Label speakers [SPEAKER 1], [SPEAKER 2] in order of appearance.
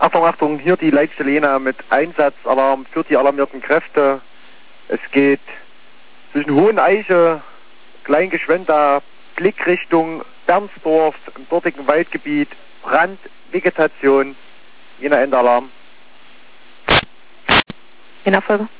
[SPEAKER 1] Achtung, Achtung, hier die Leitstelle Jena mit Einsatzalarm für die alarmierten Kräfte. Es geht zwischen Hoheneiche, Kleingeschwenda, Blickrichtung Bernsdorf, im dortigen Waldgebiet, Brand, Vegetation, Jena Endalarm.
[SPEAKER 2] In Abfolge.